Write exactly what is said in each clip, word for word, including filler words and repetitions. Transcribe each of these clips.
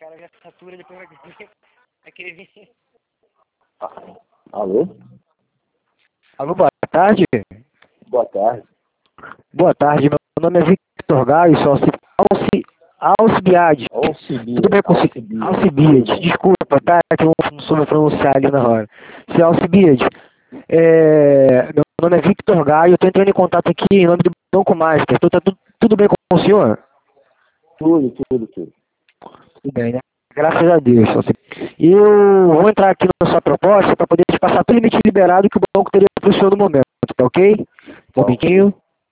cara já satura, depois vai querer, vai querer vir. Alô? Alô, boa tarde. Boa tarde. Boa tarde, meu nome é Victor Gaio, sou Alci, Alci, Alcibiades. Alcibiades. Tudo bem com você? Alcibiades, desculpa, tá? Que eu não soube pronunciar ali na hora. Se Alcibiades, é, meu nome é Victor Gaio, eu tô entrando em contato aqui em nome do Banco Master. Tudo, tá tudo, tudo bem com o senhor? Tudo, tudo, tudo. Tudo bem, né? Graças a Deus. E eu vou entrar aqui na sua proposta para poder te passar todo o limite liberado que o banco teria para o senhor no momento, tá ok? Um pouquinho.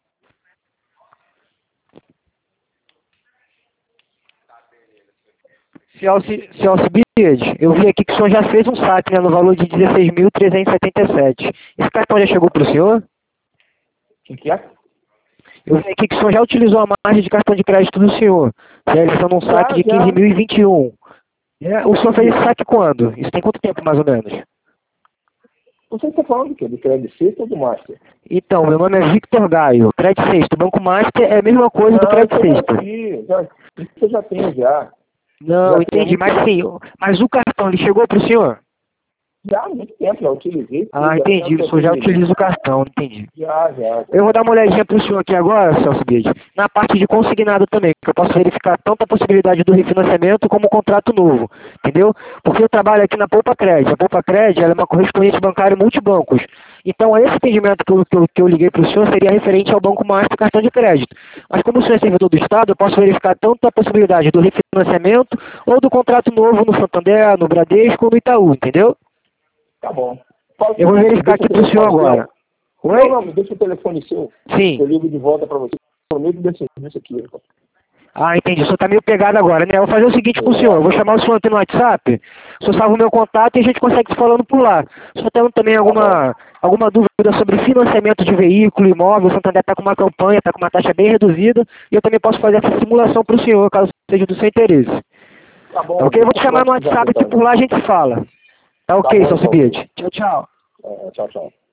Se Alcibiades, eu vi aqui que o senhor já fez um saque, né, no valor de dezesseis mil trezentos e setenta e sete. Esse cartão já chegou para o senhor? O que é? Eu vi aqui que o senhor já utilizou a margem de cartão de crédito do senhor, realizando um saque de quinze mil e vinte e um. É, o senhor fez esse saque quando? Isso tem quanto tempo, mais ou menos? Você está falando do quê? Do Credit Sexta ou do Master? Então, meu nome é Victor Gaio, Credit Sexta. O Banco Master é a mesma coisa Não, do Credit Sexta. Já, isso eu já tenho já. Não, já entendi, mas sim, mas o cartão, ele chegou para o senhor? Já há muito tempo, já utilizei. Ah, entendi, o senhor já utiliza o cartão, entendi. Já, já. já. Eu vou dar uma olhadinha para o senhor aqui agora, Celso Bide, na parte de consignado também, que eu posso verificar tanto a possibilidade do refinanciamento como o contrato novo, entendeu? Porque eu trabalho aqui na Poupa Cred. A Poupa Cred ela é uma correspondente bancária multibancos. Então, esse atendimento que eu, que eu, que eu liguei para o senhor seria referente ao Banco Master cartão de crédito. Mas como o senhor é servidor do Estado, eu posso verificar tanto a possibilidade do refinanciamento ou do contrato novo no Santander, no Bradesco ou no Itaú, entendeu? Tá bom. Pode eu vou verificar aqui para o senhor agora. Oi? Não, não, me deixa o telefone seu. Sim. Eu ligo de volta para você. Eu ligo desse serviço aqui. Ah, entendi. O senhor está meio pegado agora, né? Eu vou fazer o seguinte com o senhor. Eu vou chamar o senhor aqui no WhatsApp. O senhor salva o meu contato e a gente consegue se falando por lá. O senhor tem também alguma, alguma dúvida sobre financiamento de veículo, imóvel? O Santander está com uma campanha, está com uma taxa bem reduzida. E eu também posso fazer essa simulação para o senhor, caso seja do seu interesse. Tá bom. Tá ok? Eu vou te chamar no WhatsApp que por lá a gente fala. Tá ok, Celso Bide. Tchau, tchau. É, tchau, tchau.